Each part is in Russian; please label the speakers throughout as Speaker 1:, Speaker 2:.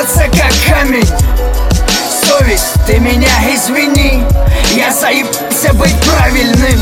Speaker 1: сердце как камень. Совесть, ты меня извини, я заебался быть правильным.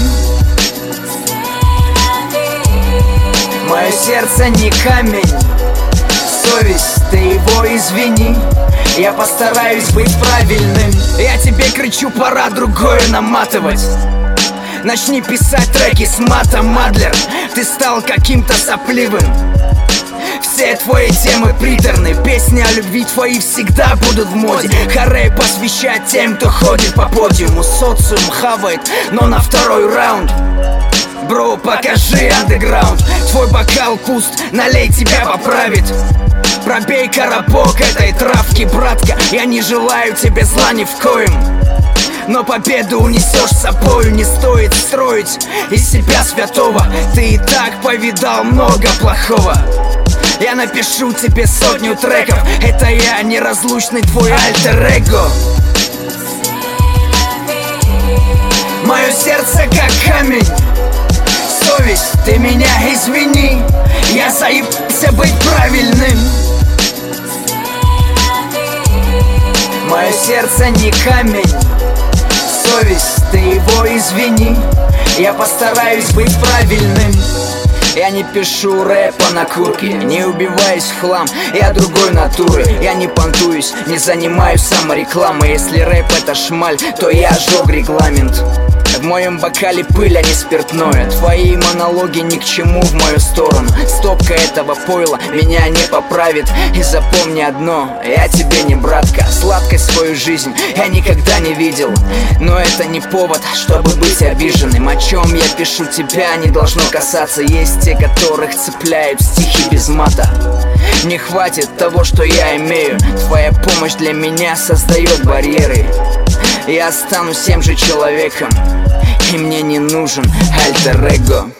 Speaker 1: Мое сердце не камень. Совесть, ты его извини, я постараюсь быть правильным. Я тебе кричу, пора другое наматывать. Начни писать треки с матом, Мадлер. Ты стал каким-то сопливым. Все твои темы приторны, песни о любви твои всегда будут в моде. Харе посвящать тем, кто ходит по подиуму. Социум хавает, но на второй раунд. Бро, покажи андеграунд. Твой бокал пуст, налей, тебя поправит. Пробей коробок этой травки, братка. Я не желаю тебе зла ни в коем, но победу унесешь с собою. Не стоит строить из себя святого, ты и так повидал много плохого. Я напишу тебе 100 треков, это я, неразлучный твой альтер-эго. Мое сердце как камень. Совесть, ты меня извини, я заебался быть правильным. Мое сердце не камень. Совесть, ты его извини, я постараюсь быть правильным. Я не пишу рэпа на курке, не убиваюсь в хлам, я другой натуры. Я не понтуюсь, не занимаюсь саморекламой. Если рэп это шмаль, то я жёг регламент. В моем бокале пыль, а не спиртное. Твои монологи ни к чему в мою сторону. Стопка этого пойла меня не поправит. И запомни одно, я тебе не братка. Сладкость свою жизнь я никогда не видел, но это не повод, чтобы быть обиженным. О чем я пишу, тебя не должно касаться. Есть те, которых цепляют стихи без мата. Не хватит того, что я имею. Твоя помощь для меня создает барьеры. Я останусь тем же человеком, и мне не нужен альтер-эго.